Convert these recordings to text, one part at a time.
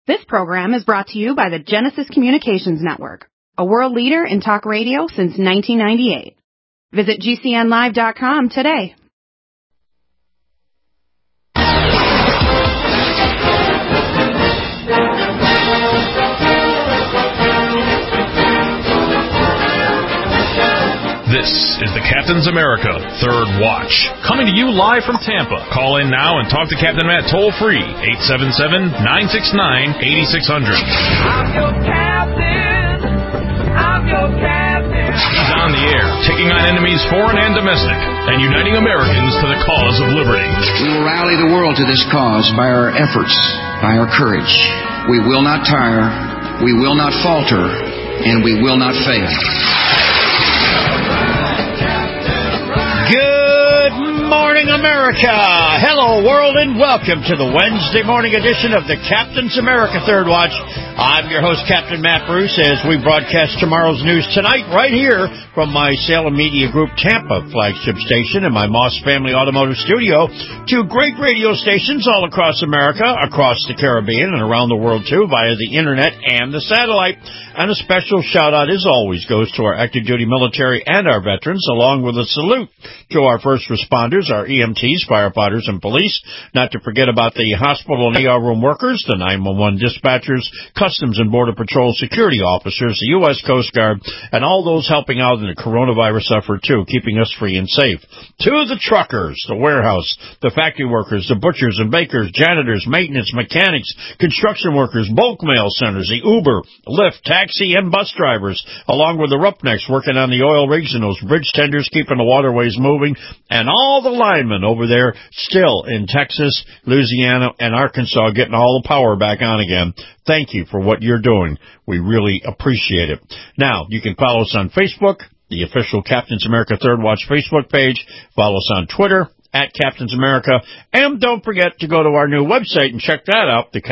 This program is brought to you by the Genesis Communications Network, a world leader in talk radio since 1998. Visit GCNlive.com today. This is the Captain's America Third Watch, coming to you live from Tampa. Call in now and talk to Captain Matt toll-free, 877-969-8600. I'm your captain. I'm your captain. He's on the air, taking on enemies foreign and domestic, and uniting Americans to the cause of liberty. We will rally the world to this cause by our efforts, by our courage. We will not tire, we will not falter, and we will not fail. Good morning, America. Hello, world, and welcome to the Wednesday morning edition of the Captain's America Third Watch. I'm your host, Captain Matt Bruce, as we broadcast tomorrow's news tonight right here from my Salem Media Group Tampa flagship station and my Moss Family Automotive Studio to great radio stations all across America, across the Caribbean, and around the world, too, via the Internet and the satellite. And a special shout-out, as always, goes to our active duty military and our veterans, along with a salute to our first responders, our EMTs, firefighters, and police, not to forget about the hospital and ER room workers, the 911 dispatchers, Customs and Border Patrol security officers, the U.S. Coast Guard, and all those helping out in the coronavirus effort, too, keeping us free and safe. To the truckers, the warehouse, the factory workers, the butchers and bakers, janitors, maintenance, mechanics, construction workers, bulk mail centers, the Uber, Lyft, taxi, and bus drivers, along with the roughnecks working on the oil rigs and those bridge tenders keeping the waterways moving, and all the linemen over there still in Texas, Louisiana, and Arkansas getting all the power back on again. Thank you for what you're doing. We really appreciate it. Now, you can follow us on Facebook, the official Captain's America Third Watch Facebook page. Follow us on Twitter, at Captain's America. And don't forget to go to our new website and check that out, the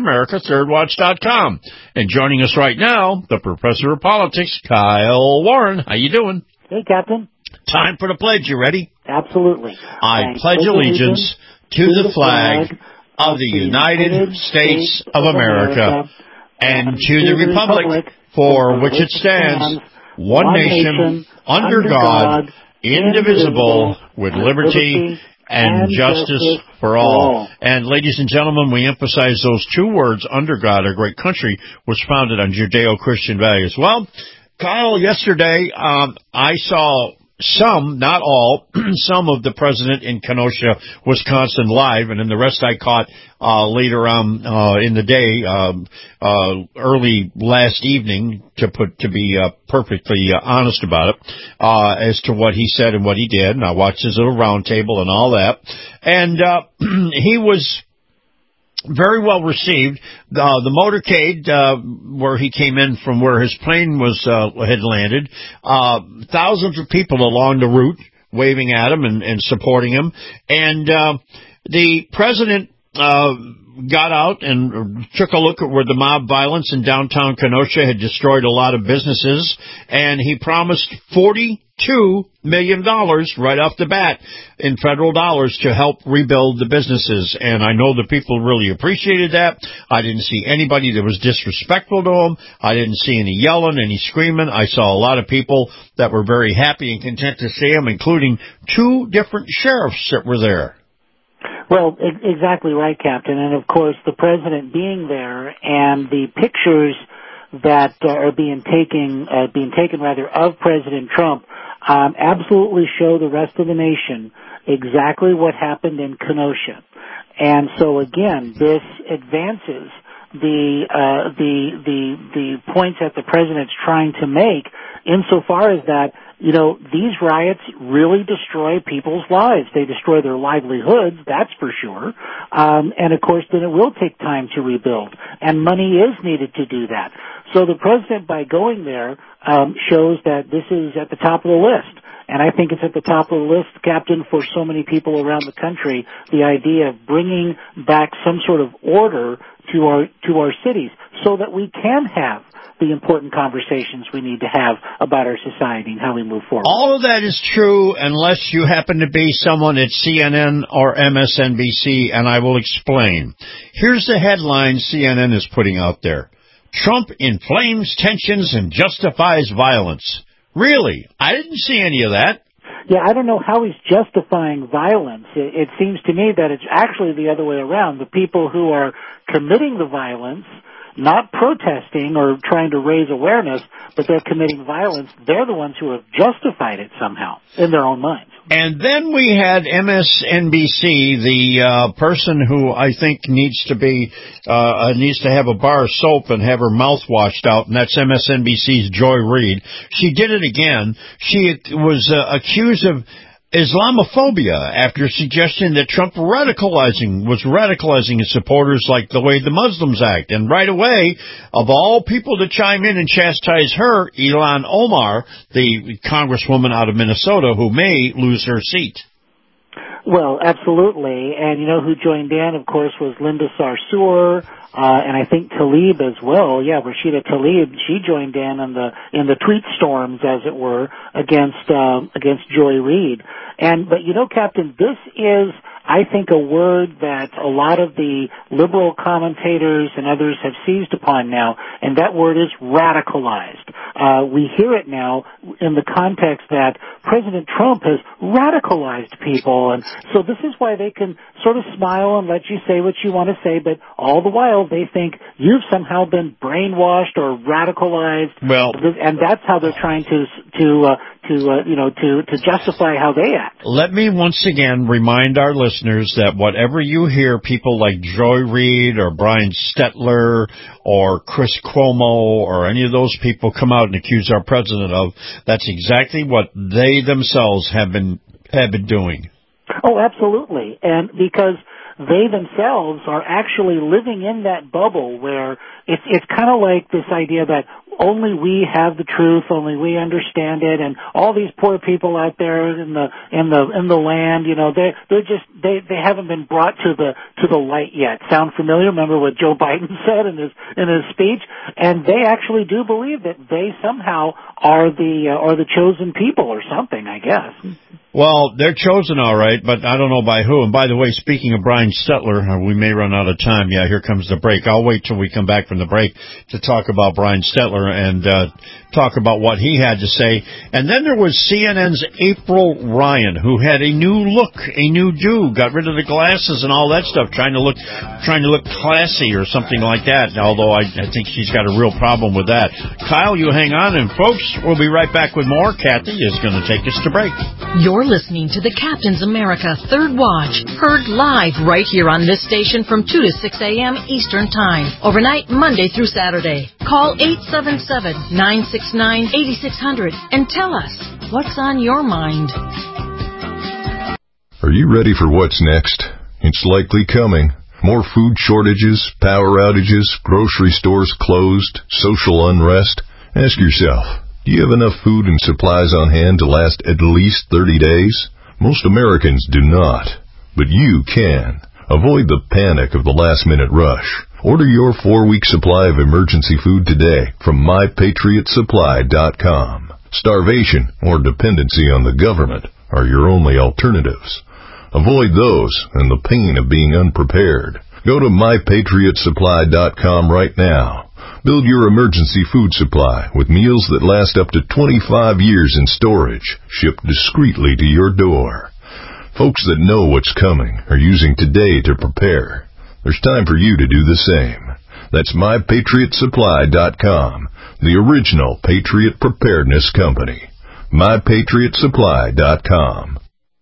CaptainsAmericaThirdWatch.com. And joining us right now, the Professor of Politics, Kyle Warren. How you doing? Hey, Captain. Time for the pledge. You ready? Absolutely. I pledge allegiance to the flag of the United States of America and to the republic for which it stands, one nation, under God, indivisible, with liberty and justice for all. And ladies and gentlemen, we emphasize those two words, under God, our great country, was founded on Judeo-Christian values. Well, Kyle, yesterday, I saw some, not all, some of the president in Kenosha, Wisconsin live, and then the rest I caught later on in the day, early last evening, to be perfectly honest about it, as to what he said and what he did. And I watched his little round table and all that. And he was very well received. The motorcade, where he came in from where his plane had landed, thousands of people along the route waving at him and supporting him. And the president got out and took a look at where the mob violence in downtown Kenosha had destroyed a lot of businesses, and he promised $42 million right off the bat in federal dollars to help rebuild the businesses. And I know the people really appreciated that. I didn't see anybody that was disrespectful to him. I didn't see any yelling, any screaming. I saw a lot of people that were very happy and content to see him, including two different sheriffs that were there. Well, exactly right, Captain. And, of course, the president being there and the pictures that are being taken of President Trump absolutely show the rest of the nation exactly what happened in Kenosha. And so, again, this advances the points that the president's trying to make insofar as that, you know, these riots really destroy people's lives. They destroy their livelihoods, that's for sure. And, of course, then it will take time to rebuild. And money is needed to do that. So the president, by going there, shows that this is at the top of the list. And I think it's at the top of the list, Captain, for so many people around the country, the idea of bringing back some sort of order to our cities so that we can have the important conversations we need to have about our society and how we move forward. All of that is true unless you happen to be someone at CNN or MSNBC, and I will explain. Here's the headline CNN is putting out there. Trump inflames tensions and justifies violence. Really? I didn't see any of that. Yeah, I don't know how he's justifying violence. It seems to me that it's actually the other way around. The people who are committing the violence, not protesting or trying to raise awareness, but they're committing violence, they're the ones who have justified it somehow in their own minds. And then we had MSNBC, the person who I think needs to have a bar of soap and have her mouth washed out, and that's MSNBC's Joy Reid. She did it again. She was accused of Islamophobia after suggesting that Trump was radicalizing his supporters like the way the Muslims act. And right away, of all people to chime in and chastise her, Ilhan Omar, the congresswoman out of Minnesota, who may lose her seat. Well, absolutely. And you know who joined in, of course, was Linda Sarsour, and I think Tlaib as well. Yeah, Rashida Tlaib, she joined in the tweet storms, as it were, against Joy Reid. But you know, Captain, this is, I think, a word that a lot of the liberal commentators and others have seized upon now, and that word is radicalized. We hear it now in the context that President Trump has radicalized people, and so this is why they can sort of smile and let you say what you want to say, but all the while they think you've somehow been brainwashed or radicalized. Well, and that's how they're trying to justify how they act. Let me once again remind our listeners that whatever you hear people like Joy Reid or Brian Stetler or Chris Cuomo or any of those people come out and accuse our president of, that's exactly what they themselves have been doing. Oh, absolutely. And because they themselves are actually living in that bubble where it's kind of like this idea that only we have the truth, only we understand it, and all these poor people out there in the land, you know, they haven't been brought to the light yet. Sound familiar? Remember what Joe Biden said in his speech? And they actually do believe that they somehow are the chosen people or something, I guess. Well, they're chosen all right, but I don't know by who. And by the way, speaking of Brian Stetler, we may run out of time. Yeah, here comes the break. I'll wait till we come back from the break to talk about Brian Stetler and talk about what he had to say. And then there was CNN's April Ryan, who had a new look, a new do, got rid of the glasses and all that stuff, trying to look classy or something like that. Although I think she's got a real problem with that. Kyle, you hang on, and folks, we'll be right back with more. Kathy is going to take us to break. You're listening to the Captain's America Third Watch, heard live right here on this station from 2 to 6 a.m. Eastern Time, overnight Monday through Saturday. Call 877-969-8600 and tell us what's on your mind. Are you ready for what's next? It's likely coming. More food shortages, power outages, grocery stores closed, social unrest. Ask yourself, do you have enough food and supplies on hand to last at least 30 days? Most Americans do not, but you can. Avoid the panic of the last-minute rush. Order your 4-week supply of emergency food today from MyPatriotSupply.com. Starvation or dependency on the government are your only alternatives. Avoid those and the pain of being unprepared. Go to MyPatriotSupply.com right now. Build your emergency food supply with meals that last up to 25 years in storage, shipped discreetly to your door. Folks that know what's coming are using today to prepare. There's time for you to do the same. That's MyPatriotSupply.com, the original Patriot Preparedness Company. MyPatriotSupply.com.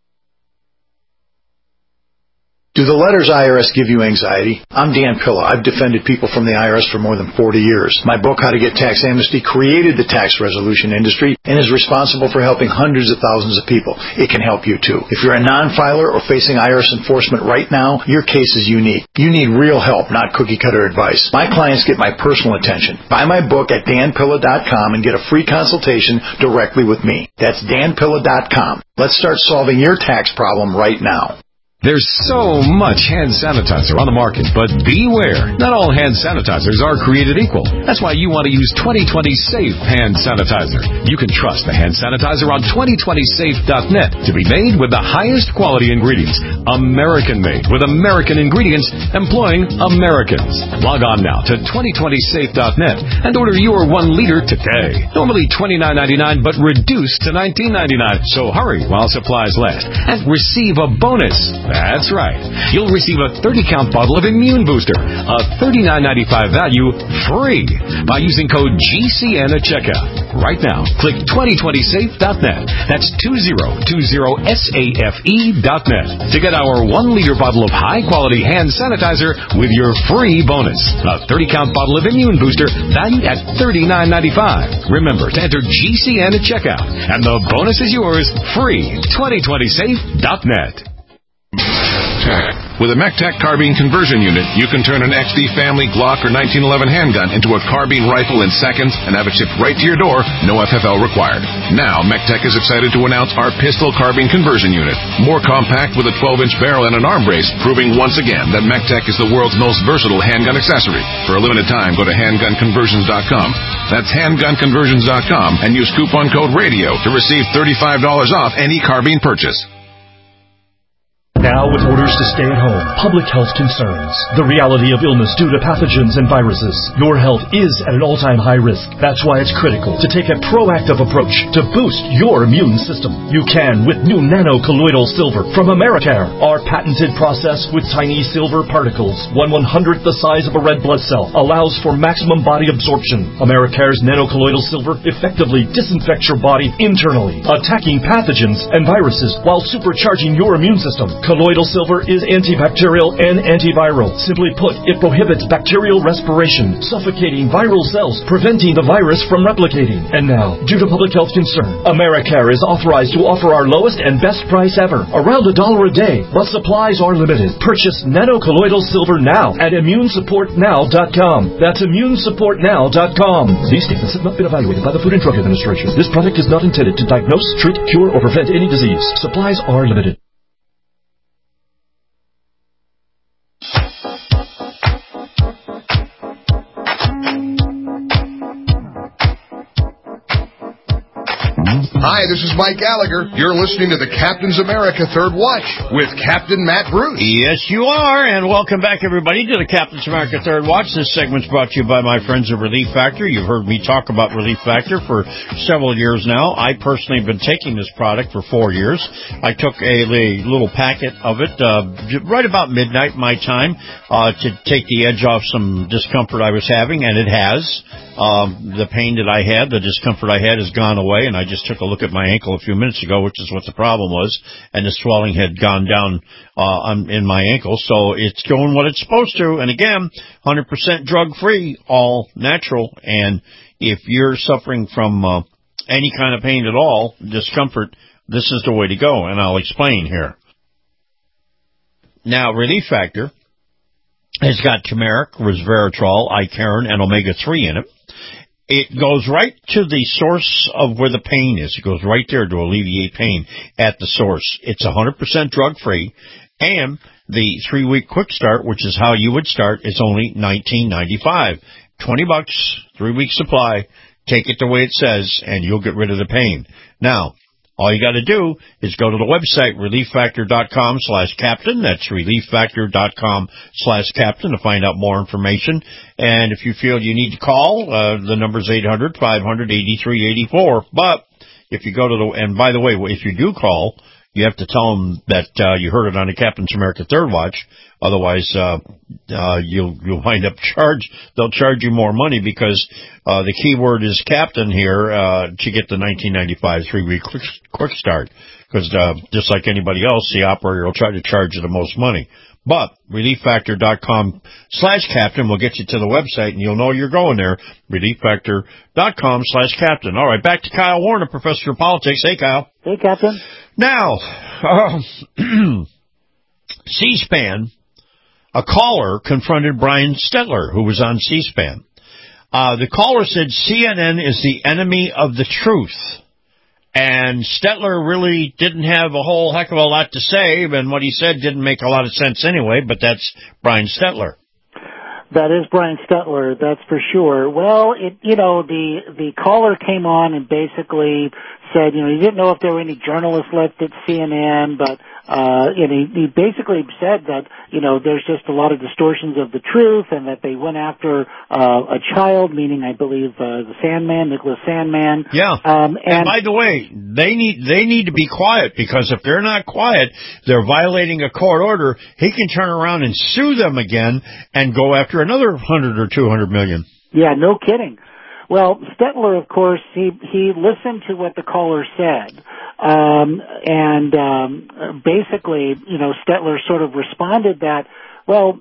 Do the letters IRS give you anxiety? I'm Dan Pilla. I've defended people from the IRS for more than 40 years. My book, How to Get Tax Amnesty, created the tax resolution industry and is responsible for helping hundreds of thousands of people. It can help you too. If you're a non-filer or facing IRS enforcement right now, your case is unique. You need real help, not cookie-cutter advice. My clients get my personal attention. Buy my book at danpilla.com and get a free consultation directly with me. That's danpilla.com. Let's start solving your tax problem right now. There's so much hand sanitizer on the market, but beware. Not all hand sanitizers are created equal. That's why you want to use 2020 Safe Hand Sanitizer. You can trust the hand sanitizer on 2020safe.net to be made with the highest quality ingredients. American-made with American ingredients, employing Americans. Log on now to 2020safe.net and order your 1 liter today. Normally $29.99, but reduced to $19.99. So hurry while supplies last and receive a bonus. That's right. You'll receive a 30-count bottle of Immune Booster, a $39.95 value, free by using code GCN at checkout. Right now, click 2020safe.net. That's 2020safe.net to get our 1 liter bottle of high-quality hand sanitizer with your free bonus. A 30-count bottle of Immune Booster valued at $39.95. Remember to enter GCN at checkout, and the bonus is yours, free. 2020safe.net. With a MECTEC carbine conversion unit, you can turn an XD family Glock or 1911 handgun into a carbine rifle in seconds and have it shipped right to your door, no FFL required. Now, MECTEC is excited to announce our pistol carbine conversion unit. More compact with a 12-inch barrel and an arm brace, proving once again that MECTEC is the world's most versatile handgun accessory. For a limited time, go to handgunconversions.com. That's handgunconversions.com and use coupon code RADIO to receive $35 off any carbine purchase. Now, with orders to stay at home, public health concerns, the reality of illness due to pathogens and viruses, your health is at an all-time high risk. That's why it's critical to take a proactive approach to boost your immune system. You can with new nano-colloidal silver from Americare. Our patented process with tiny silver particles, 1/100th the size of a red blood cell, allows for maximum body absorption. Americare's nano-colloidal silver effectively disinfects your body internally, attacking pathogens and viruses while supercharging your immune system. Colloidal silver is antibacterial and antiviral. Simply put, it prohibits bacterial respiration, suffocating viral cells, preventing the virus from replicating. And now, due to public health concern, Americare is authorized to offer our lowest and best price ever, around $1 a day, but supplies are limited. Purchase nano-colloidal silver now at ImmuneSupportNow.com. That's ImmuneSupportNow.com. These statements have not been evaluated by the Food and Drug Administration. This product is not intended to diagnose, treat, cure, or prevent any disease. Supplies are limited. Hi, this is Mike Gallagher. You're listening to the Captain's America Third Watch with Captain Matt Bruce. Yes, you are, and welcome back, everybody, to the Captain's America Third Watch. This segment's brought to you by my friends at Relief Factor. You've heard me talk about Relief Factor for several years now. I personally have been taking this product for 4 years. I took a little packet of it right about midnight my time to take the edge off some discomfort I was having, and it has. The pain that I had, the discomfort I had has gone away, and I just took a look at my ankle a few minutes ago, which is what the problem was, and the swelling had gone down in my ankle, so it's doing what it's supposed to. And again, 100% drug-free, all natural, and if you're suffering from any kind of pain at all, discomfort, this is the way to go, and I'll explain here. Now, Relief Factor has got turmeric, resveratrol, Icariin, and omega-3 in it. It goes right to the source of where the pain is. It goes right there to alleviate pain at the source. It's 100% drug-free, and the 3-week quick start, which is how you would start, is only $19.95. $20, 3-week supply. Take it the way it says, and you'll get rid of the pain. Now, all you got to do is go to the website, relieffactor.com/captain. That's relieffactor.com/captain to find out more information. And if you feel you need to call, the number's 800-500-8384. But if you go to and by the way, if you do call, you have to tell them that you heard it on the Captain's America Third Watch. Otherwise, you'll wind up they'll charge you more money because the key word is Captain here to get the $19.95 3-week quick start. Because just like anybody else, the operator will try to charge you the most money. But relieffactor.com/captain will get you to the website, and you'll know you're going there. relieffactor.com/captain. All right, back to Kyle Warner, Professor of Politics. Hey, Kyle. Hey, Captain. Now, C-SPAN. A caller confronted Brian Stetler, who was on C-SPAN. The caller said CNN is the enemy of the truth. And Stetler really didn't have a whole heck of a lot to say, and what he said didn't make a lot of sense anyway, but that's Brian Stetler. That is Brian Stetler, that's for sure. Well, the caller came on and basically said, he didn't know if there were any journalists left at CNN, but he basically said that, there's just a lot of distortions of the truth and that they went after a child, meaning I believe the Sandman, Nicholas Sandman. Yeah. And by the way, they need to be quiet, because if they're not quiet, they're violating a court order. He can turn around and sue them again and go after another 100 or 200 million. Yeah, no kidding. Well, Stetler, of course, he listened to what the caller said, and basically, Stetler sort of responded that, well,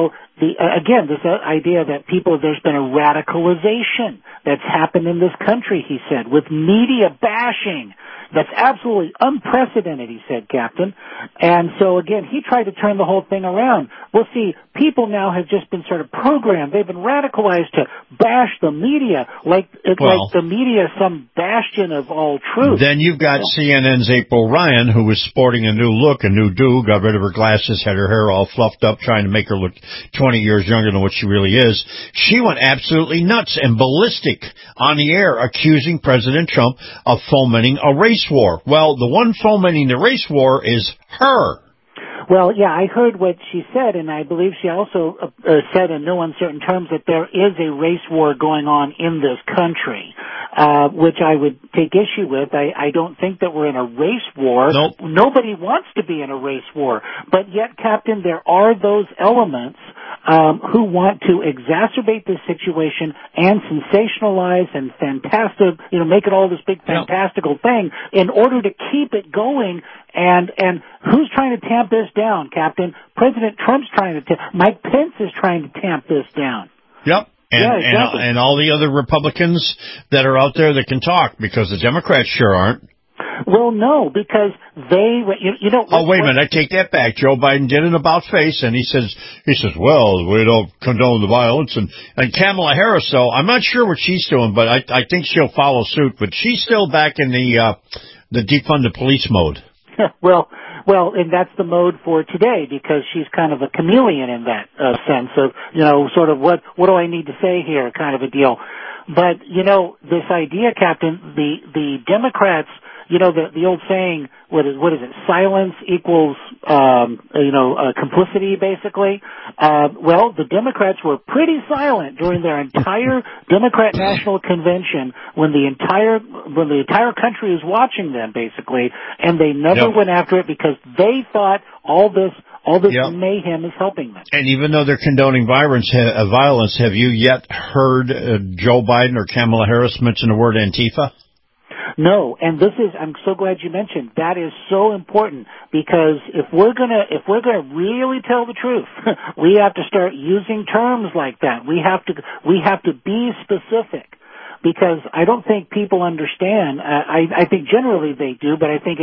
this idea that there's been a radicalization that's happened in this country, he said, with media bashing. That's absolutely unprecedented, he said, Captain. And so, again, he tried to turn the whole thing around. Well, see, people now have just been sort of programmed. They've been radicalized to bash the media like the media is some bastion of all truth. Then you've got CNN's April Ryan, who was sporting a new look, a new do, got rid of her glasses, had her hair all fluffed up, trying to make her look 20 years younger than what she really is. She went absolutely nuts and ballistic on the air, accusing President Trump of fomenting a race war. Well, the one fomenting the race war is her. Well, yeah, I heard what she said, and I believe she also said in no uncertain terms that there is a race war going on in this country, which I would take issue with. I don't think that we're in a race war. Nope. Nobody wants to be in a race war. But yet, Captain, there are those elements who want to exacerbate this situation and sensationalize and make it all this big fantastical thing in order to keep it going. And who's trying to tamp this down, Captain? President Trump's trying to Mike Pence is trying to tamp this down. Yep. Exactly. And all the other Republicans that are out there that can talk, because the Democrats sure aren't. Well, no, because they, wait a minute, I take that back. Joe Biden did an about face, and he says, well, we don't condone the violence. And Kamala Harris, though, I'm not sure what she's doing, but I think she'll follow suit. But she's still back in the defund the police mode. Well, and that's the mode for today, because she's kind of a chameleon in that sense of, sort of what do I need to say here kind of a deal. But, this idea, Captain, the Democrats, the old saying, what is it? Silence equals, complicity, basically. Well, the Democrats were pretty silent during their entire Democrat National Convention when the entire country is watching them, basically, and they never went after it because they thought all this mayhem is helping them. And even though they're condoning violence, have you yet heard Joe Biden or Kamala Harris mention the word Antifa? No, and I'm so glad you mentioned, that is so important, because if we're gonna really tell the truth, we have to start using terms like that. We have to be specific, because I don't think people understand. I think generally they do, but I think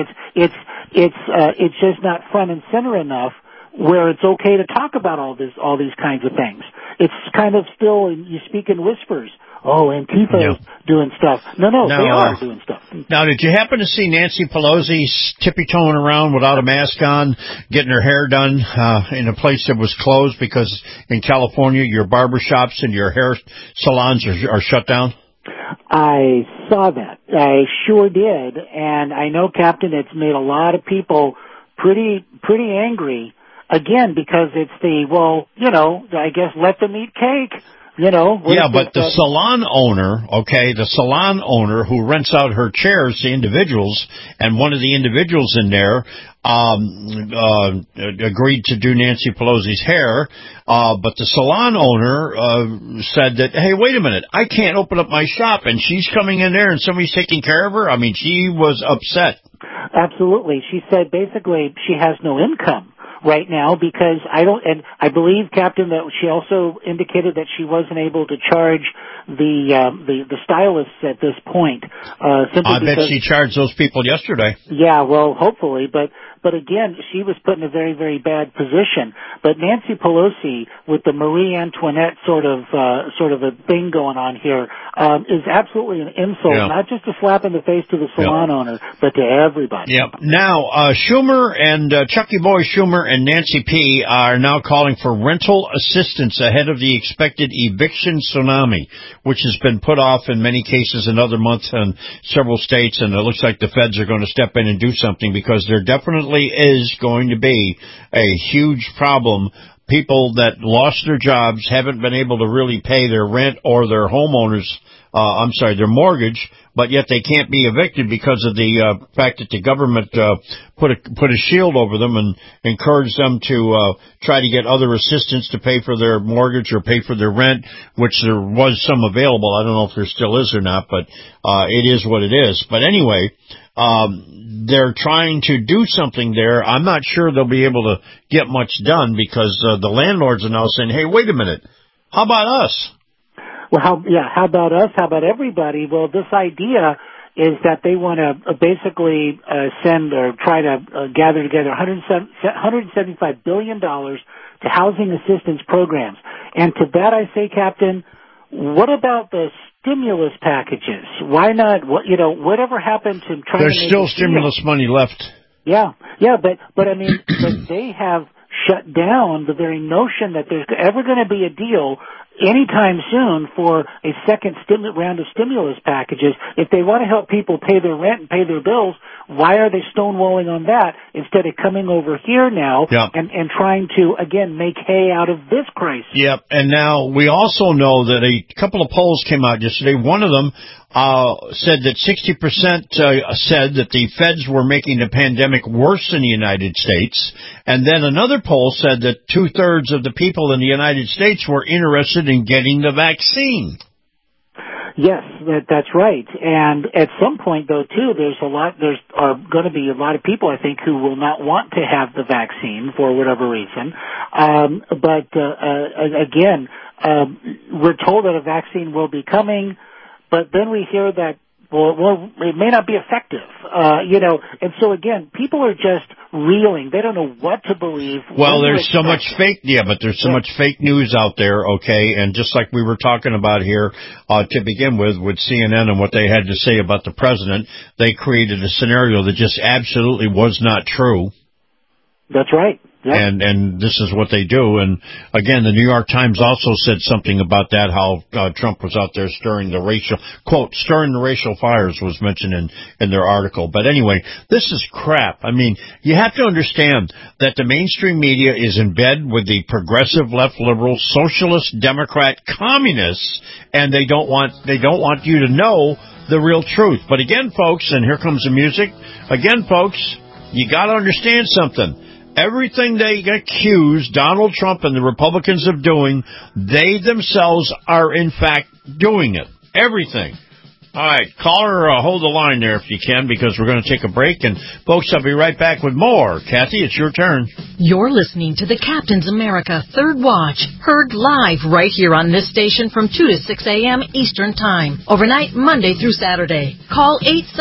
it's just not front and center enough where it's okay to talk about all these kinds of things. It's kind of still, you speak in whispers. Oh, Antifa is doing stuff. No, they are doing stuff. Now, did you happen to see Nancy Pelosi tippy-toeing around without a mask on, getting her hair done in a place that was closed because in California your barber shops and your hair salons are shut down? I saw that. I sure did. And I know, Captain, it's made a lot of people pretty angry, again, because it's I guess let them eat cake. But the salon owner who rents out her chairs to individuals, and one of the individuals in there agreed to do Nancy Pelosi's hair, but the salon owner said that, hey, wait a minute, I can't open up my shop, and she's coming in there and somebody's taking care of her? I mean, she was upset. Absolutely. She said basically she has no income right now, because I believe, Captain, that she also indicated that she wasn't able to charge the stylists at this point. I bet she charged those people yesterday. Yeah, well, hopefully, but but again, she was put in a very, very bad position. But Nancy Pelosi, with the Marie Antoinette sort of a thing going on here, is absolutely an insult, not just a slap in the face to the salon owner, but to everybody. Yep. Now, Schumer and Chucky Boy Schumer and Nancy P. are now calling for rental assistance ahead of the expected eviction tsunami, which has been put off in many cases in other months in several states, and it looks like the feds are going to step in and do something, because there definitely is going to be a huge problem. People that lost their jobs, haven't been able to really pay their rent or their their mortgage, but yet they can't be evicted because of the fact that the government put a shield over them and encouraged them to try to get other assistance to pay for their mortgage or pay for their rent, which there was some available. I don't know if there still is or not, but it is what it is. But anyway, they're trying to do something there. I'm not sure they'll be able to get much done, because the landlords are now saying, hey, wait a minute, how about us? Well, how about us? How about everybody? Well, this idea is that they want to basically send or try to gather together $175 billion to housing assistance programs. And to that I say, Captain, what about the stimulus packages? Why not? Whatever happened to trying There's to make still stimulus money left. Yeah, but I mean, but they have shut down the very notion that there's ever going to be a deal anytime soon for a second round of stimulus packages. If they want to help people pay their rent and pay their bills, why are they stonewalling on that instead of coming over here now and trying to, again, make hay out of this crisis? Yep, and now we also know that a couple of polls came out yesterday. One of them said that 60% said that the feds were making the pandemic worse in the United States. And then another poll said that 2/3 of the people in the United States were interested in getting the vaccine. Yes, that's right. And at some point, though, too, there's going to be a lot of people, I think, who will not want to have the vaccine for whatever reason. Again, we're told that a vaccine will be coming, but then we hear that, well, it may not be effective, and so again, people are just reeling. They don't know what to believe. Well, there's so much much fake news out there, okay, and just like we were talking about here, to begin with CNN and what they had to say about the president, they created a scenario that just absolutely was not true. That's right. Yep. And this is what they do. And again, the New York Times also said something about that, how Trump was out there stirring the racial fires was mentioned in their article. But anyway, this is crap. I mean, you have to understand that the mainstream media is in bed with the progressive left liberal socialist Democrat communists, and they don't want you to know the real truth. But again, folks, and here comes the music. Again, folks, you got to understand something. Everything they accuse Donald Trump and the Republicans of doing, they themselves are in fact doing it. Everything. All right, caller, hold the line there if you can, because we're going to take a break. And, folks, I'll be right back with more. Kathy, it's your turn. You're listening to the Captain's America Third Watch, heard live right here on this station from 2 to 6 a.m. Eastern Time, overnight Monday through Saturday. Call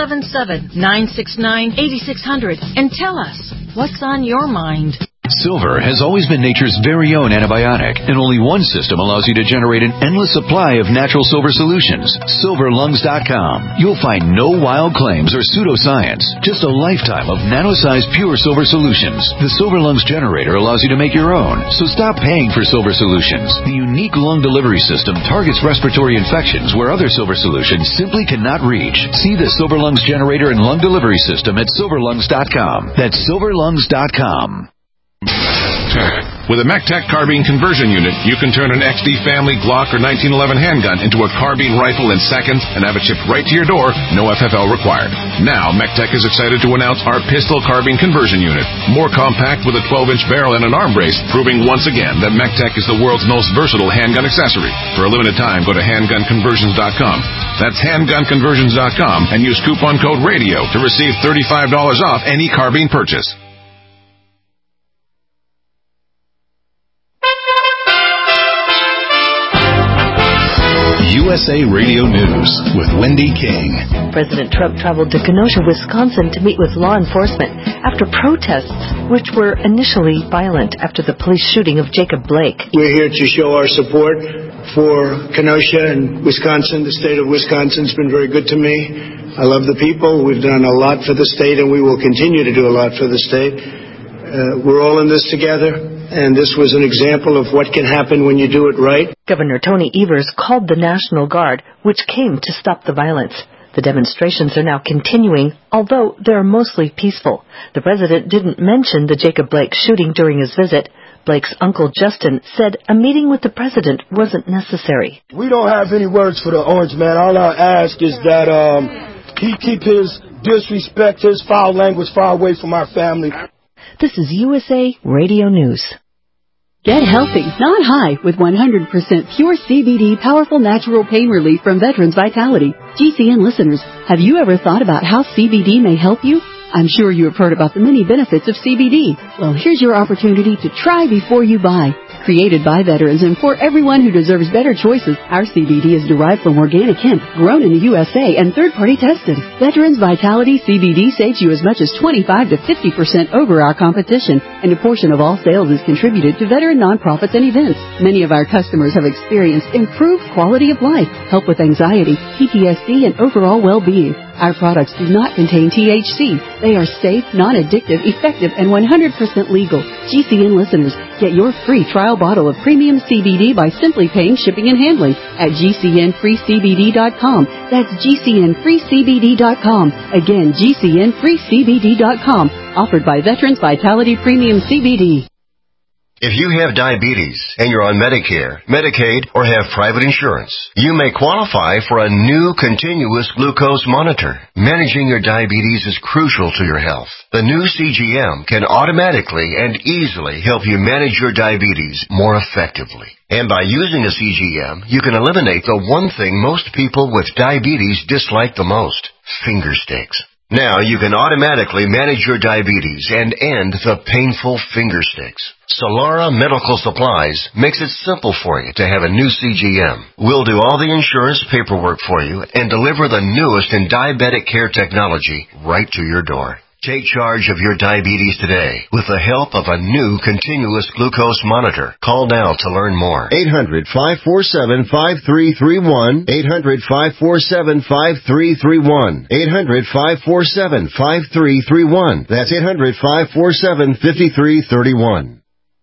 877-969-8600 and tell us what's on your mind. Silver has always been nature's very own antibiotic, and only one system allows you to generate an endless supply of natural silver solutions. SilverLungs.com. You'll find no wild claims or pseudoscience, just a lifetime of nano-sized pure silver solutions. The Silver Lungs generator allows you to make your own, so stop paying for silver solutions. The unique lung delivery system targets respiratory infections where other silver solutions simply cannot reach. See the Silver Lungs generator and lung delivery system at SilverLungs.com. That's SilverLungs.com. With a MECTEC carbine conversion unit, you can turn an XD family Glock or 1911 handgun into a carbine rifle in seconds and have it shipped right to your door, no FFL required. Now, MECTEC is excited to announce our pistol carbine conversion unit. More compact with a 12-inch barrel and an arm brace, proving once again that MECTEC is the world's most versatile handgun accessory. For a limited time, go to handgunconversions.com. That's handgunconversions.com and use coupon code RADIO to receive $35 off any carbine purchase. USA Radio News with Wendy King. President Trump traveled to Kenosha, Wisconsin to meet with law enforcement after protests which were initially violent after the police shooting of Jacob Blake. We're here to show our support for Kenosha and Wisconsin. The state of Wisconsin's been very good to me. I love the people. We've done a lot for the state, and we will continue to do a lot for the state. We're all in this together, and this was an example of what can happen when you do it right. Governor Tony Evers called the National Guard, which came to stop the violence. The demonstrations are now continuing, although they're mostly peaceful. The president didn't mention the Jacob Blake shooting during his visit. Blake's uncle Justin said a meeting with the president wasn't necessary. We don't have any words for the orange man. All I ask is that he keep his disrespect, his foul language far away from our family. This is USA Radio News. Get healthy, not high, with 100% pure CBD powerful natural pain relief from Veterans Vitality. GCN listeners, have you ever thought about how CBD may help you? I'm sure you have heard about the many benefits of CBD. Well, here's your opportunity to try before you buy. Created by veterans and for everyone who deserves better choices, our CBD is derived from organic hemp, grown in the USA and third-party tested. Veterans Vitality CBD saves you as much as 25 to 50% over our competition, and a portion of all sales is contributed to veteran nonprofits and events. Many of our customers have experienced improved quality of life, help with anxiety, PTSD, and overall well-being. Our products do not contain THC. They are safe, non-addictive, effective, and 100% legal. GCN listeners, get your free trial bottle of premium CBD by simply paying shipping and handling at GCNFreeCBD.com. That's GCNFreeCBD.com. Again, GCNFreeCBD.com. Offered by Veterans Vitality Premium CBD. If you have diabetes and you're on Medicare, Medicaid, or have private insurance, you may qualify for a new continuous glucose monitor. Managing your diabetes is crucial to your health. The new CGM can automatically and easily help you manage your diabetes more effectively. And by using a CGM, you can eliminate the one thing most people with diabetes dislike the most: finger sticks. Now you can automatically manage your diabetes and end the painful finger sticks. Solara Medical Supplies makes it simple for you to have a new CGM. We'll do all the insurance paperwork for you and deliver the newest in diabetic care technology right to your door. Take charge of your diabetes today with the help of a new continuous glucose monitor. Call now to learn more. 800-547-5331. 800-547-5331. 800-547-5331. That's 800-547-5331.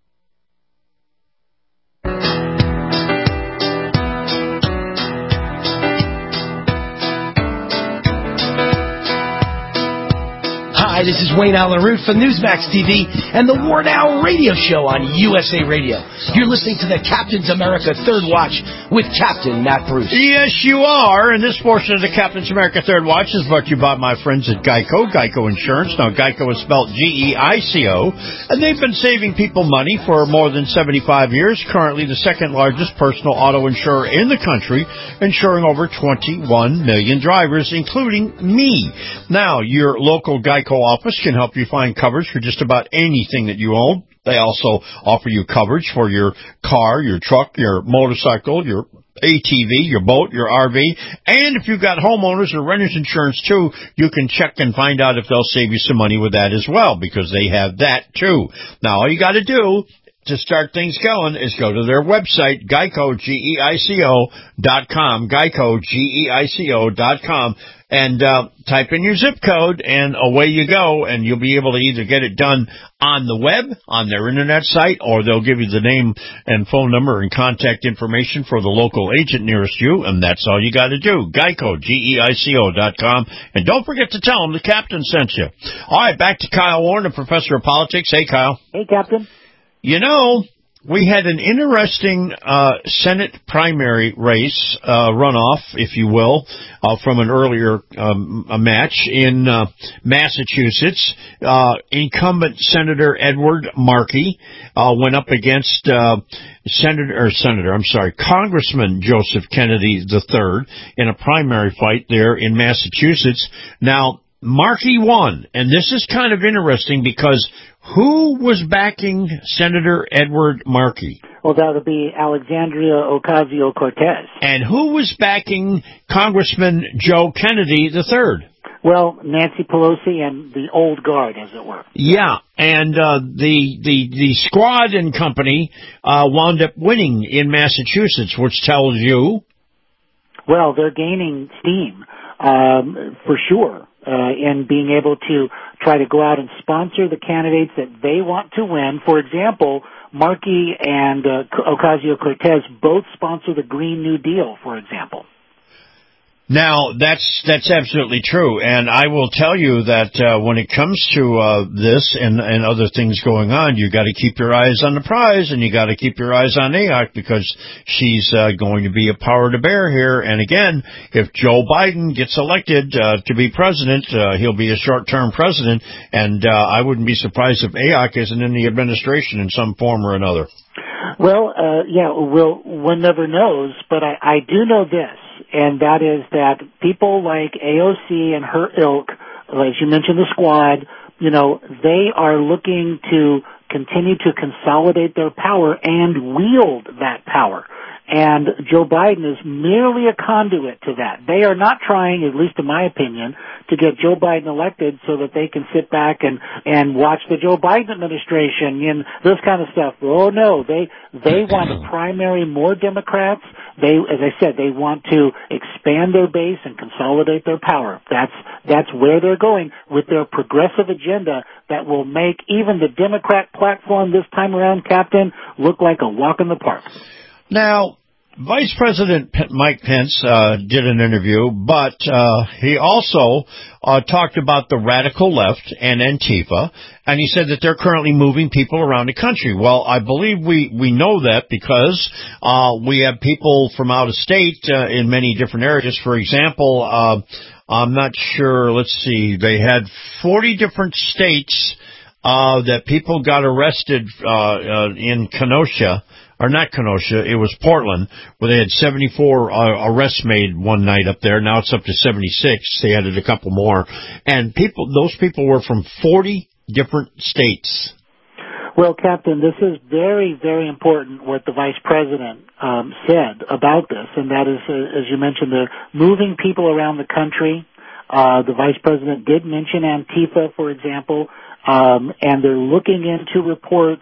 Hi, this is Wayne Allen Root from Newsmax TV and the War Now radio show on USA Radio. You're listening to the Captain's America Third Watch with Captain Matt Bruce. Yes, you are. And this portion of the Captain's America Third Watch is brought to you by my friends at Geico, Geico Insurance. Now, Geico is spelled G-E-I-C-O, and they've been saving people money for more than 75 years. Currently the second largest personal auto insurer in the country, insuring over 21 million drivers, including me. Now, your local Geico office can help you find coverage for just about anything that you own. They also offer you coverage for your car, your truck, your motorcycle, your ATV, your boat, your RV, and if you've got homeowners or renters insurance too, you can check and find out if they'll save you some money with that as well, because they have that too. Now, all you got to do to start things going is go to their website, Geico, Geico.com, Geico, Geico.com, and type in your zip code, and away you go, and you'll be able to either get it done on the web, on their internet site, or they'll give you the name and phone number and contact information for the local agent nearest you, and that's all you got to do. Geico, Geico.com, and don't forget to tell them the Captain sent you. All right, back to Kyle Warren, the professor of politics. Hey, Kyle. Hey, Captain. You know, we had an interesting Senate primary race, runoff, if you will, from an earlier match in Massachusetts. Incumbent Senator Edward Markey went up against Congressman Joseph Kennedy III in a primary fight there in Massachusetts. Now, Markey won, and this is kind of interesting because who was backing Senator Edward Markey? Well, that would be Alexandria Ocasio-Cortez. And who was backing Congressman Joe Kennedy III? Well, Nancy Pelosi and the old guard, as it were. Yeah, and the Squad and company wound up winning in Massachusetts, which tells you... Well, they're gaining steam, for sure, in being able to try to go out and sponsor the candidates that they want to win. For example, Markey and Ocasio-Cortez both sponsor the Green New Deal, for example. Now, that's absolutely true, and I will tell you that when it comes to this and other things going on, you got to keep your eyes on the prize, and you got to keep your eyes on AOC because she's going to be a power to bear here. And again, if Joe Biden gets elected to be president, he'll be a short-term president, and I wouldn't be surprised if AOC isn't in the administration in some form or another. Well, one never knows, but I do know this. And that is that people like AOC and her ilk, as you mentioned, the Squad, they are looking to continue to consolidate their power and wield that power. And Joe Biden is merely a conduit to that. They are not trying, at least in my opinion, to get Joe Biden elected so that they can sit back and watch the Joe Biden administration and this kind of stuff. Oh no, they want to primary more Democrats. As I said, they want to expand their base and consolidate their power. That's where they're going with their progressive agenda that will make even the Democrat platform this time around, Captain, look like a walk in the park. Now, Vice President Mike Pence did an interview, but he also talked about the radical left and Antifa, and he said that they're currently moving people around the country. Well, I believe we know that because we have people from out of state in many different areas. For example, I'm not sure, let's see, they had 40 different states that people got arrested in Kenosha. Or not Kenosha, it was Portland, where they had 74 arrests made one night up there. Now it's up to 76. They added a couple more. And those people were from 40 different states. Well, Captain, this is very, very important what the Vice President said about this, and that is, as you mentioned, the moving people around the country. The Vice President did mention Antifa, for example, and they're looking into reports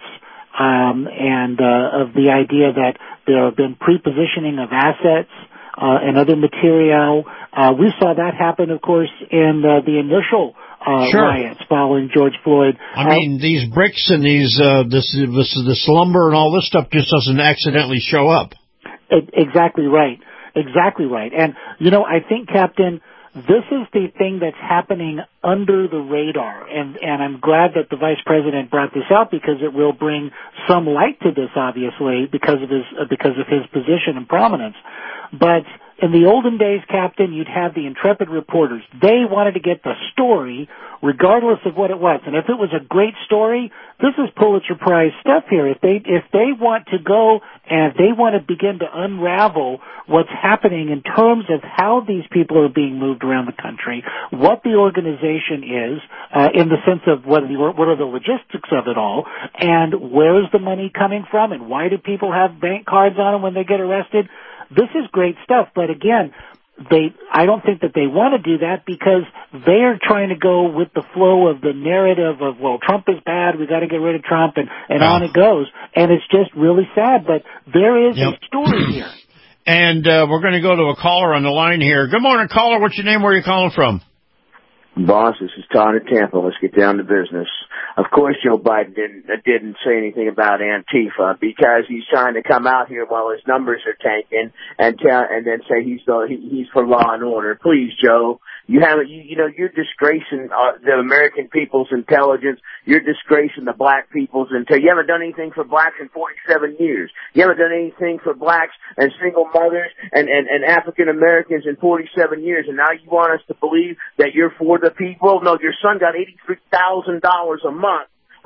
of the idea that there have been prepositioning of assets and other material. We saw that happen, of course, in the initial riots following George Floyd. I mean, these bricks and this lumber and all this stuff just doesn't accidentally show up. Exactly right. Exactly right. And, I think, Captain, this is the thing that's happening under the radar, and I'm glad that the Vice President brought this up because it will bring some light to this, obviously, because of his position and prominence. But in the olden days, Captain, you'd have the intrepid reporters. They wanted to get the story regardless of what it was. And if it was a great story, this is Pulitzer Prize stuff here. If they want to go and if they want to begin to unravel what's happening in terms of how these people are being moved around the country, what the organization is, in the sense of what are the logistics of it all, and where is the money coming from, and why do people have bank cards on them when they get arrested? This is great stuff, but again, I don't think that they want to do that because they're trying to go with the flow of the narrative of, well, Trump is bad, we got to get rid of Trump, and on it goes. And it's just really sad, but there is a story here. And we're going to go to a caller on the line here. Good morning, caller. What's your name? Where are you calling from? Boss, this is Todd in Tampa. Let's get down to business. Of course, Joe Biden didn't say anything about Antifa because he's trying to come out here while his numbers are tanking and then say he's for law and order. Please, Joe, you're disgracing the American people's intelligence. You're disgracing the black people's intelligence. You haven't done anything for blacks in 47 years. You haven't done anything for blacks and single mothers and African Americans in 47 years. And now you want us to believe that you're for the people? No, your son got $83,000 a month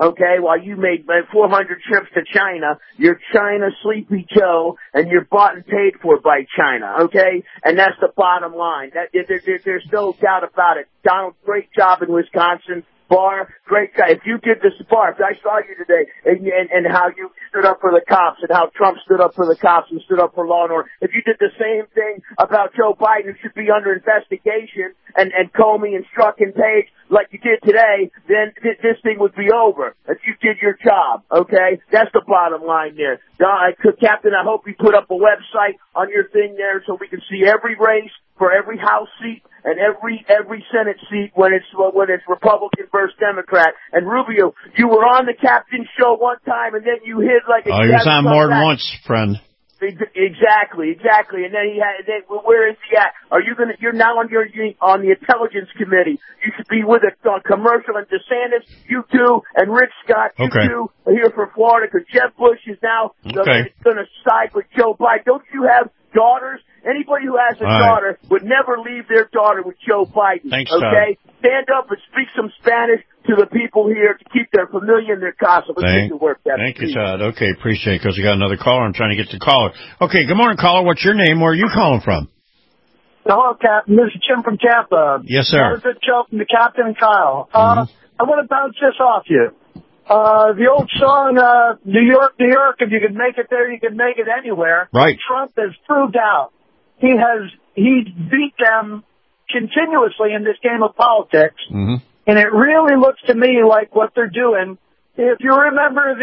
okay, while you made 400 trips to China. You're China Sleepy Joe, and you're bought and paid for by China, okay? And that's the bottom line. There's no doubt about it. Donald, great job in Wisconsin. Barr, great guy. If you did this, Barr, I saw you today, and how you stood up for the cops, and how Trump stood up for the cops and stood up for law and order. If you did the same thing about Joe Biden, who should be under investigation, and Comey and Strzok and Page, like you did today, then this thing would be over. If you did your job, okay? That's the bottom line there. Captain, I hope you put up a website on your thing there so we can see every race for every House seat and every Senate seat when it's Republican versus Democrat. And Rubio, you were on the Captain show one time, and then you hid like a Oh, he was on more than once, friend. Exactly. And then where is he at? You're now on the Intelligence Committee. You should be with a commercial, and DeSantis, you too, and Rick Scott, you too, are here for Florida, because Jeb Bush is now going to side with Joe Biden. Don't you have daughters? Anybody who has a daughter would never leave their daughter with Joe Biden. Thanks, okay? Todd. Stand up and speak some Spanish to the people here to keep their familia and their casa. Thank you, Todd. Okay, appreciate it, because we got another caller. I'm trying to get the caller. Okay, good morning, caller. What's your name? Where are you calling from? Hello, Captain. This is Jim from Tampa. Yes, sir. Another good show from the Captain and Kyle. I want to bounce this off you. The old song, New York, New York, if you can make it there, you can make it anywhere. Right. Trump has proved out. He beat them continuously in this game of politics. Mm-hmm. And it really looks to me like what they're doing. If you remember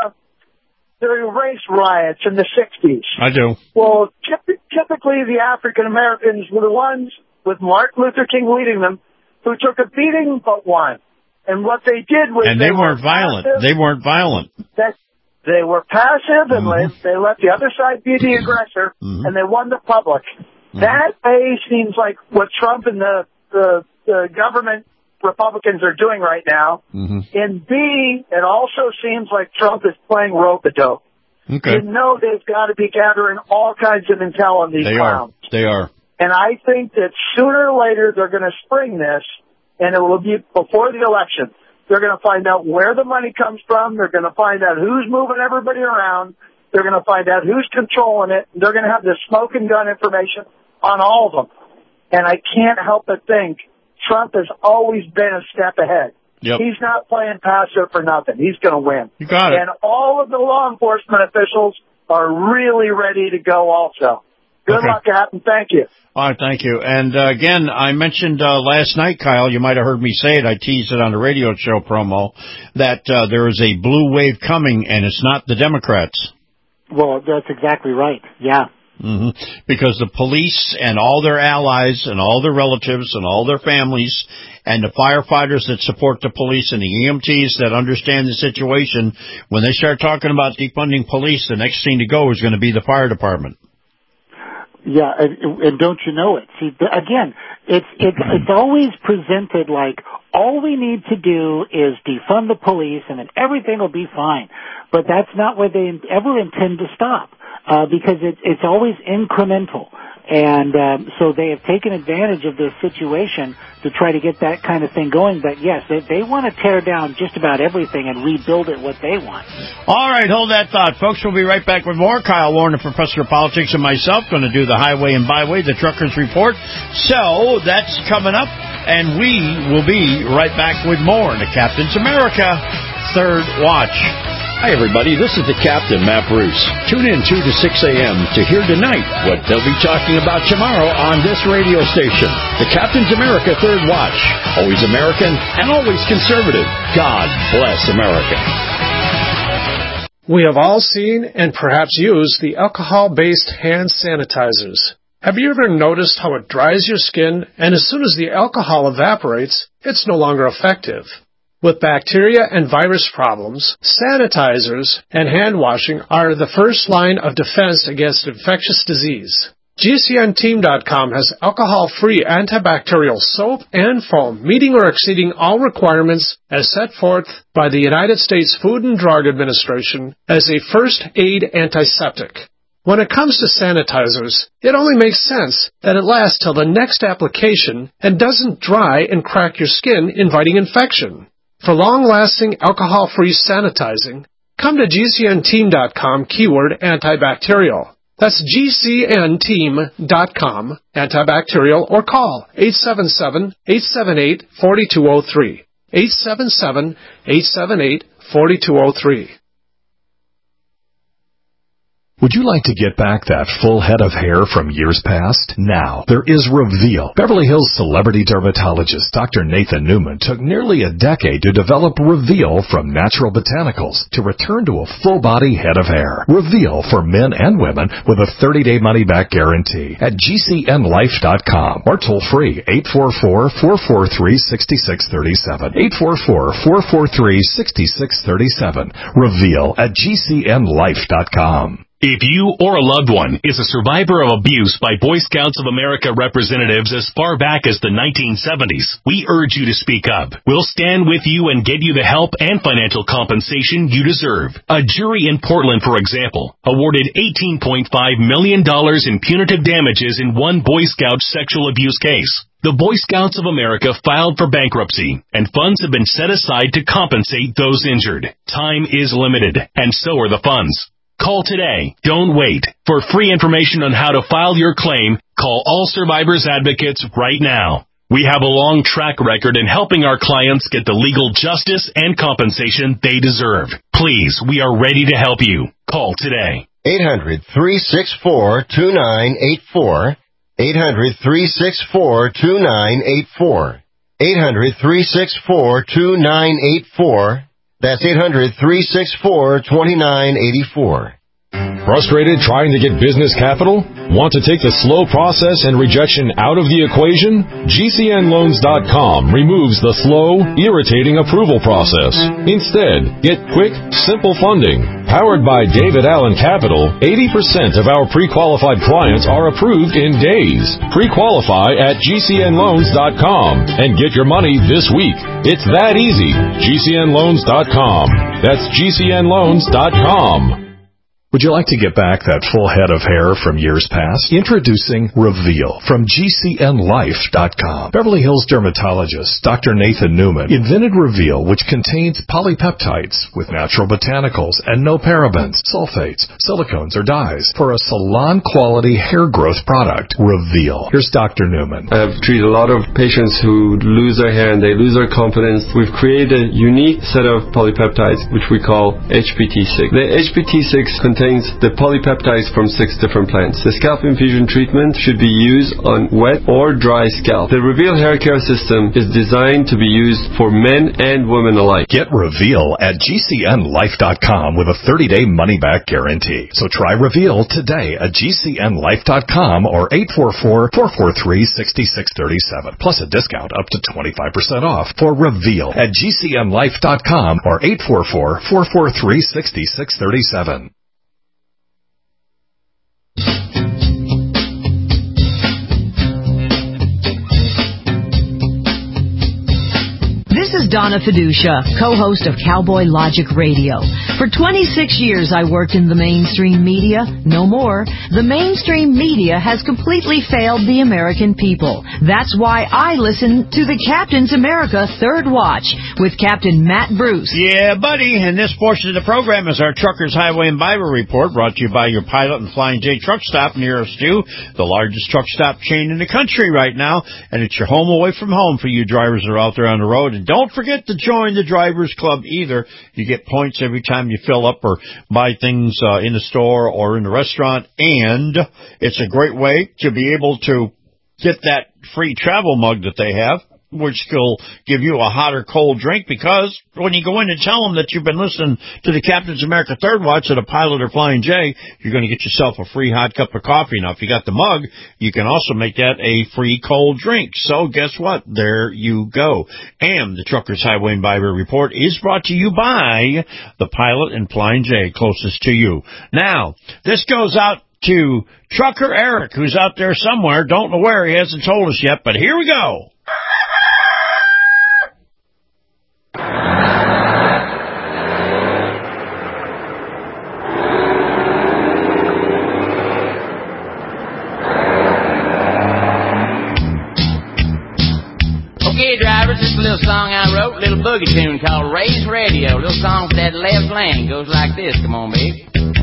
the race riots in the 60s. I do. Well, typically the African Americans were the ones, with Martin Luther King leading them, who took a beating but won. And what they did was they weren't violent. They weren't violent. They were passive, and they let the other side be the aggressor, and they won the public. That A seems like what Trump and the government Republicans are doing right now. And B, it also seems like Trump is playing rope-a-dope. Okay. You know they've got to be gathering all kinds of intel on these clowns. They are. And I think that sooner or later they're going to spring this, and it will be before the election. They're going to find out where the money comes from. They're going to find out who's moving everybody around. They're going to find out who's controlling it. They're going to have the smoke and gun information on all of them. And I can't help but think Trump has always been a step ahead. Yep. He's not playing passive for nothing. He's going to win. You got it. And all of the law enforcement officials are really ready to go also. Good luck, Captain. Thank you. All right, thank you. And, again, I mentioned last night, Kyle, you might have heard me say it, I teased it on the radio show promo, that there is a blue wave coming, and it's not the Democrats. Well, that's exactly right, yeah. Because the police and all their allies and all their relatives and all their families and the firefighters that support the police and the EMTs that understand the situation, when they start talking about defunding police, the next thing to go is going to be the fire department. Yeah, and don't you know it? See, again, it's always presented like all we need to do is defund the police and then everything will be fine. But that's not where they ever intend to stop, because it's always incremental. And so they have taken advantage of this situation to try to get that kind of thing going. But, yes, they want to tear down just about everything and rebuild it what they want. All right, hold that thought. Folks, we'll be right back with more. Kyle Warren, the Professor of Politics, and myself going to do the Highway and Byway, the Truckers Report. So that's coming up, and we will be right back with more in the Captain's America Third Watch. Hi, everybody. This is the Captain, Matt Bruce. Tune in 2 to 6 a.m. to hear tonight what they'll be talking about tomorrow on this radio station. The Captain's America Third Watch. Always American and always conservative. God bless America. We have all seen and perhaps used the alcohol-based hand sanitizers. Have you ever noticed how it dries your skin, and as soon as the alcohol evaporates, it's no longer effective? With bacteria and virus problems, sanitizers and hand washing are the first line of defense against infectious disease. GCNteam.com has alcohol-free antibacterial soap and foam meeting or exceeding all requirements as set forth by the United States Food and Drug Administration as a first aid antiseptic. When it comes to sanitizers, it only makes sense that it lasts till the next application and doesn't dry and crack your skin, inviting infection. For long-lasting alcohol-free sanitizing, come to GCNteam.com keyword antibacterial. That's GCNteam.com antibacterial or call 877-878-4203. 877-878-4203. Would you like to get back that full head of hair from years past? Now, there is Reveal. Beverly Hills celebrity dermatologist Dr. Nathan Newman took nearly a decade to develop Reveal from natural botanicals to return to a full-body head of hair. Reveal for men and women with a 30-day money-back guarantee at GCNlife.com or toll-free 844-443-6637. 844-443-6637. Reveal at GCNlife.com. If you or a loved one is a survivor of abuse by Boy Scouts of America representatives as far back as the 1970s, we urge you to speak up. We'll stand with you and get you the help and financial compensation you deserve. A jury in Portland, for example, awarded $18.5 million in punitive damages in one Boy Scout sexual abuse case. The Boy Scouts of America filed for bankruptcy, and funds have been set aside to compensate those injured. Time is limited, and so are the funds. Call today. Don't wait. For free information on how to file your claim, call All Survivors Advocates right now. We have a long track record in helping our clients get the legal justice and compensation they deserve. Please, we are ready to help you. Call today. 800-364-2984. 800-364-2984. 800-364-2984. That's 800-364-2984. Frustrated trying to get business capital? Want to take the slow process and rejection out of the equation? GCNloans.com removes the slow, irritating approval process. Instead, get quick, simple funding. Powered by David Allen Capital, 80% of our pre-qualified clients are approved in days. Pre-qualify at GCNloans.com and get your money this week. It's that easy. GCNloans.com. That's GCNloans.com. Would you like to get back that full head of hair from years past? Introducing Reveal from GCNlife.com. Beverly Hills dermatologist Dr. Nathan Newman invented Reveal, which contains polypeptides with natural botanicals and no parabens, sulfates, silicones, or dyes for a salon-quality hair growth product. Reveal. Here's Dr. Newman. I've treated a lot of patients who lose their hair and they lose their confidence. We've created a unique set of polypeptides, which we call HPT6. The HPT6 contains the polypeptides from 6 different plants. The scalp infusion treatment should be used on wet or dry scalp. The Reveal hair care system is designed to be used for men and women alike. Get Reveal at GCNlife.com with a 30-day money-back guarantee. So try Reveal today at GCNlife.com or 844-443-6637. Plus a discount up to 25% off for Reveal at GCNlife.com or 844-443-6637. This is Donna Fiducia, co-host of Cowboy Logic Radio. For 26 years, I worked in the mainstream media. No more. The mainstream media has completely failed the American people. That's why I listen to the Captain's America Third Watch with Captain Matt Bruce. Yeah, buddy. And this portion of the program is our Truckers Highway and Byway Report, brought to you by your Pilot and Flying J Truck Stop nearest you, the largest truck stop chain in the country right now. And it's your home away from home for you drivers that are out there on the road. And don't forget to join the Drivers Club either. You get points every time you fill up or buy things in the store or in the restaurant. And it's a great way to be able to get that free travel mug that they have, which will give you a hot or cold drink, because when you go in and tell them that you've been listening to the Captain's America Third Watch at a Pilot or Flying J, you're going to get yourself a free hot cup of coffee. Now, if you got the mug, you can also make that a free cold drink. So guess what? There you go. And the Truckers Highway and Byway Report is brought to you by the Pilot and Flying J closest to you. Now, this goes out to Trucker Eric, who's out there somewhere. Don't know where. He hasn't told us yet, but here we go. drivers, this little song I wrote, a little boogie tune called Raise Radio. A little song for that left lane. Goes like this. Come on, babe.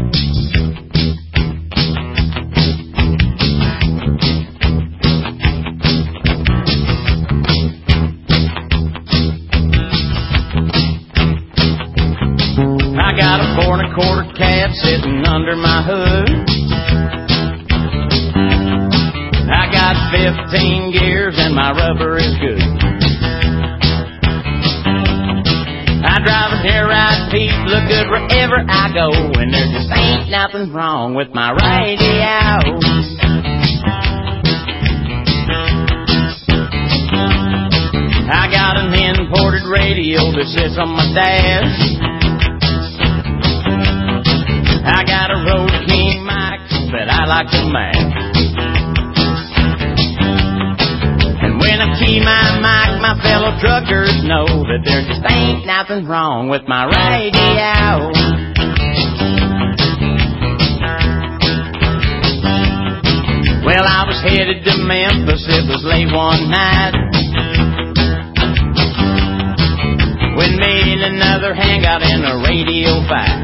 I got a 4 1/4 cab sitting under my hood. I got 15 gears and my rubber is good. I drive a hair right Pete, look good wherever I go, and there just ain't nothing wrong with my radio. I got an imported radio that sits on my dash. I got a Road King mic that I like to match. And when I key my mic, my fellow truckers know that there just ain't nothing wrong with my radio. Well, I was headed to Memphis, it was late one night, when me and another hand got in a radio fight.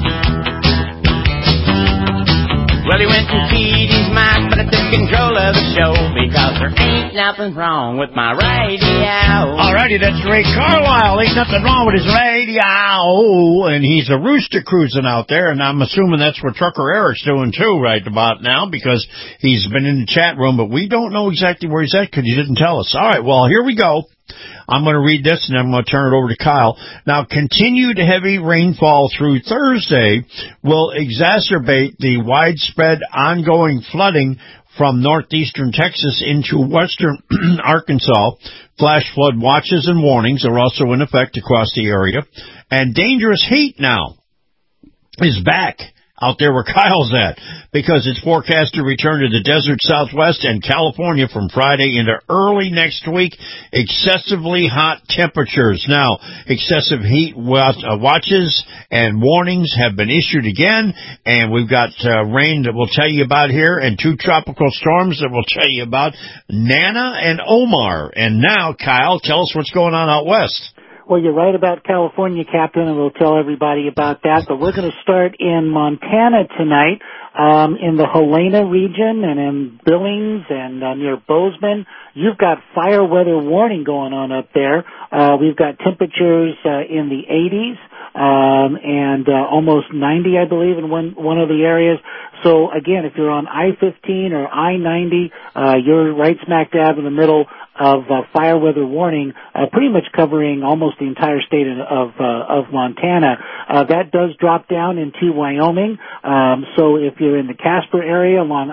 Well, he went and keyed his mic, but I took control of the show because there ain't nothing wrong with my radio. Alrighty, that's Ray Carlisle. Ain't nothing wrong with his radio. And he's a rooster cruising out there, and I'm assuming that's what Trucker Eric's doing too right about now because he's been in the chat room, but we don't know exactly where he's at because he didn't tell us. All right, well, here we go. I'm going to read this, and I'm going to turn it over to Kyle. Now, continued heavy rainfall through Thursday will exacerbate the widespread ongoing flooding from northeastern Texas into western Arkansas. Flash flood watches and warnings are also in effect across the area. And dangerous heat now is back out there where Kyle's at, because it's forecast to return to the desert Southwest and California from Friday into early next week. Excessively hot temperatures. Now, excessive heat watches and warnings have been issued again, and we've got rain that we'll tell you about here, and 2 tropical storms that we'll tell you about, Nana and Omar. And now, Kyle, tell us what's going on out west. Well, you're right about California, Captain, and we'll tell everybody about that. But we're going to start in Montana tonight, in the Helena region and in Billings and near Bozeman. You've got fire weather warning going on up there. We've got temperatures in the 80s and almost 90, I believe, in one of the areas. So, again, if you're on I-15 or I-90, you're right smack dab in the middle of fire weather warning, pretty much covering almost the entire state of Montana. That does drop down into Wyoming. So if you're in the Casper area along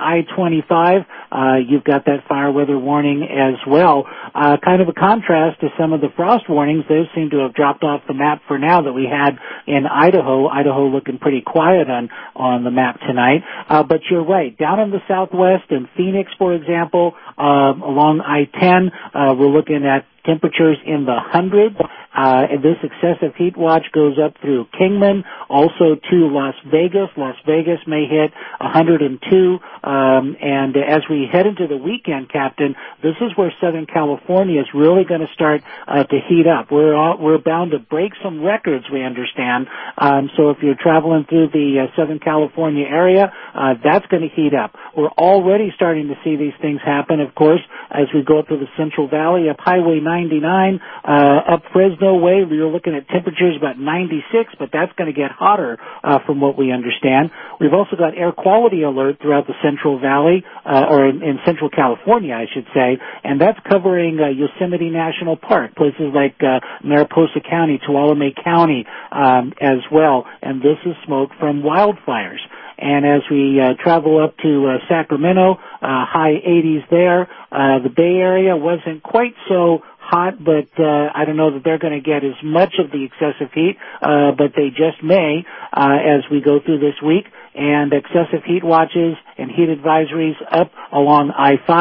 I-25, you've got that fire weather warning as well. Kind of a contrast to some of the frost warnings. Those seem to have dropped off the map for now that we had in Idaho. Idaho looking pretty quiet on the map tonight. But you're right. Down in the southwest, in Phoenix, for example, along I-10, we're looking at temperatures in the hundreds. And this excessive heat watch goes up through Kingman, also to Las Vegas. Las Vegas may hit 102. And as we head into the weekend, Captain, this is where Southern California is really going to start to heat up. We're bound to break some records, we understand. So if you're traveling through the Southern California area, that's going to heat up. We're already starting to see these things happen, of course, as we go up to the Central Valley, up Highway 99, up Fresno way. We were looking at temperatures about 96, but that's going to get hotter from what we understand. We've also got air quality alert throughout the Central Valley, or in Central California, I should say, and that's covering Yosemite National Park, places like Mariposa County, Tuolumne County as well, and this is smoke from wildfires. And as we travel up to Sacramento, high 80s there. The Bay Area wasn't quite so hot, but I don't know that they're going to get as much of the excessive heat, but they just may as we go through this week. And excessive heat watches and heat advisories up along I-5,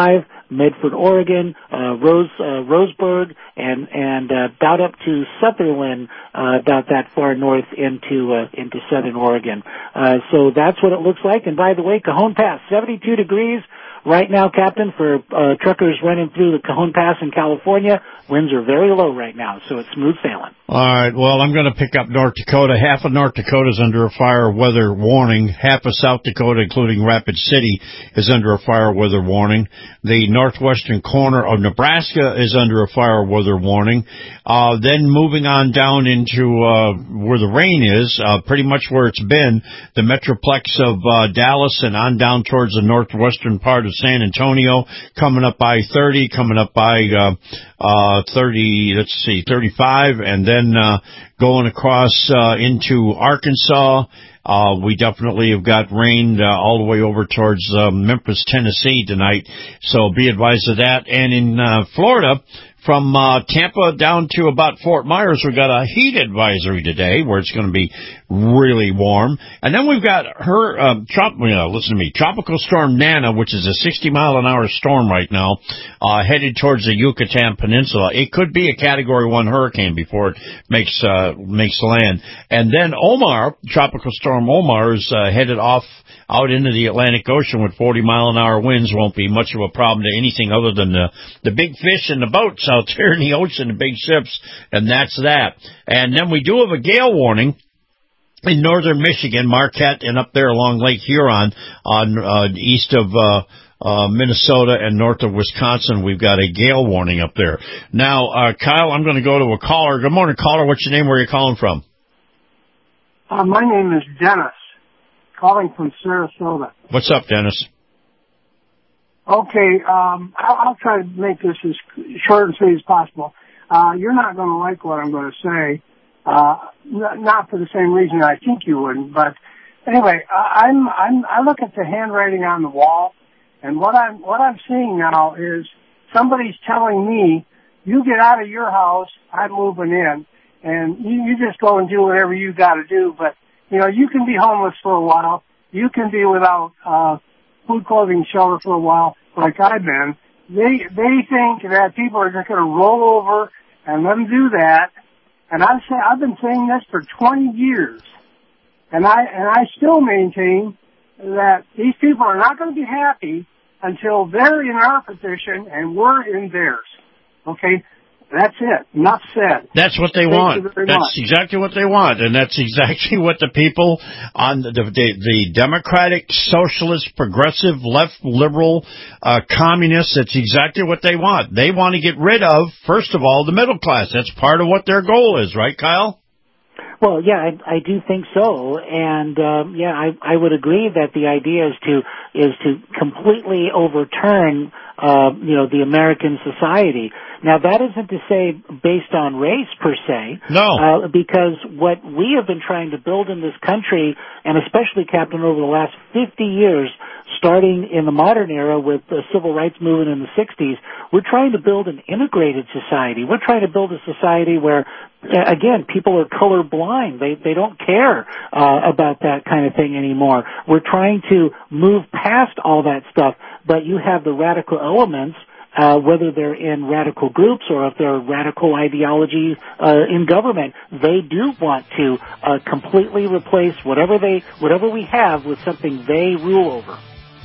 Medford, Oregon, Roseburg, and about up to Sutherland, about that far north into southern Oregon. So that's what it looks like. And by the way, Cajon Pass, 72 degrees. Right now, Captain, for truckers running through the Cajon Pass in California, winds are very low right now, so it's smooth sailing. All right, well, I'm going to pick up North Dakota. Half of North Dakota is under a fire weather warning. Half of South Dakota, including Rapid City, is under a fire weather warning. The northwestern corner of Nebraska is under a fire weather warning. Then moving on down into where the rain is, pretty much where it's been, the metroplex of Dallas and on down towards the northwestern part of San Antonio, coming up by 30, coming up by 35, and then going across into Arkansas. We definitely have got rain all the way over towards Memphis, Tennessee tonight, so be advised of that. And in Florida, from Tampa down to about Fort Myers, we've got a heat advisory today where it's going to be really warm. And then we've got Tropical Storm Nana, which is a 60-mile-an-hour storm right now, headed towards the Yucatan Peninsula. It could be a Category 1 hurricane before it makes land. And then Omar, Tropical Storm Omar, is headed off out into the Atlantic Ocean with 40-mile-an-hour winds. Won't be much of a problem to anything other than the big fish and the boats out there in the ocean, the big ships, and that's that. And then we do have a gale warning in northern Michigan, Marquette, and up there along Lake Huron on east of Minnesota and north of Wisconsin. We've got a gale warning up there. Now, Kyle, I'm going to go to a caller. Good morning, caller. What's your name? Where are you calling from? My name is Dennis, calling from Sarasota. What's up, Dennis? Okay, I'll try to make this as short and sweet as possible. You're not going to like what I'm going to say, not for the same reason I think you wouldn't, but anyway, I look at the handwriting on the wall, and what I'm seeing now is somebody's telling me, you get out of your house, I'm moving in, and you just go and do whatever you got to do, but you can be homeless for a while, you can be without food, clothing, shelter for a while, like I've been. They think that people are just going to roll over and let them do that. And I've been saying this for 20 years, and I still maintain that these people are not going to be happy until they're in our position and we're in theirs. Okay. That's it. Enough said. That's what they want. That's exactly what they want, and that's exactly what the people on the Democratic, Socialist, Progressive, Left, Liberal, Communists, that's exactly what they want. They want to get rid of, first of all, the middle class. That's part of what their goal is, right, Kyle? Well, yeah, I do think so, and I would agree that the idea is to completely overturn the American society. Now, that isn't to say based on race per se. No. Because what we have been trying to build in this country, and especially, Captain, over the last 50 years, starting in the modern era with the civil rights movement in the 60s, we're trying to build an integrated society. We're trying to build a society where, again, people are colorblind. They don't care about that kind of thing anymore. We're trying to move past all that stuff, but you have the radical elements, whether they're in radical groups or if they're radical ideology in government, they do want to completely replace whatever we have with something they rule over.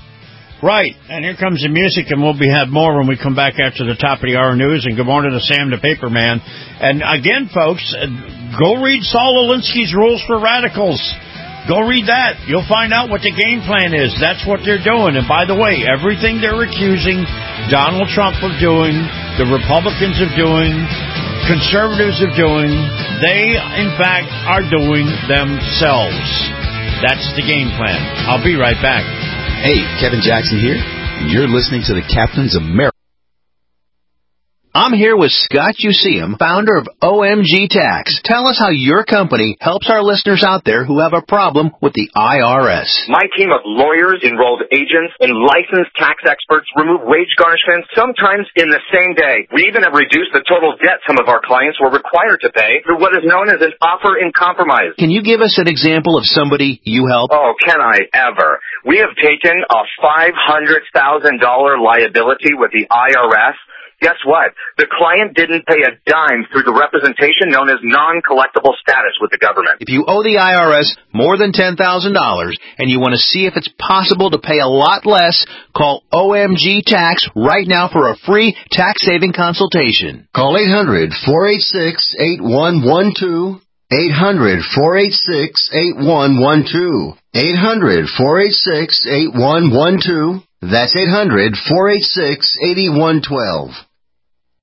Right, and here comes the music, and we'll have more when we come back after the top of the hour news. And good morning to Sam the Paperman. And again, folks, go read Saul Alinsky's Rules for Radicals. Go read that. You'll find out what the game plan is. That's what they're doing. And by the way, everything they're accusing Donald Trump of doing, the Republicans of doing, conservatives of doing, they, in fact, are doing themselves. That's the game plan. I'll be right back. Hey, Kevin Jackson here. You're listening to the Captain's America. I'm here with Scott Useum, founder of OMG Tax. Tell us how your company helps our listeners out there who have a problem with the IRS. My team of lawyers, enrolled agents, and licensed tax experts remove wage garnishments sometimes in the same day. We even have reduced the total debt some of our clients were required to pay through what is known as an offer in compromise. Can you give us an example of somebody you help? Oh, can I ever? We have taken a $500,000 liability with the IRS. Guess what? The client didn't pay a dime through the representation known as non-collectible status with the government. If you owe the IRS more than $10,000 and you want to see if it's possible to pay a lot less, call OMG Tax right now for a free tax-saving consultation. Call 800-486-8112. 800-486-8112. 800-486-8112. That's 800-486-8112.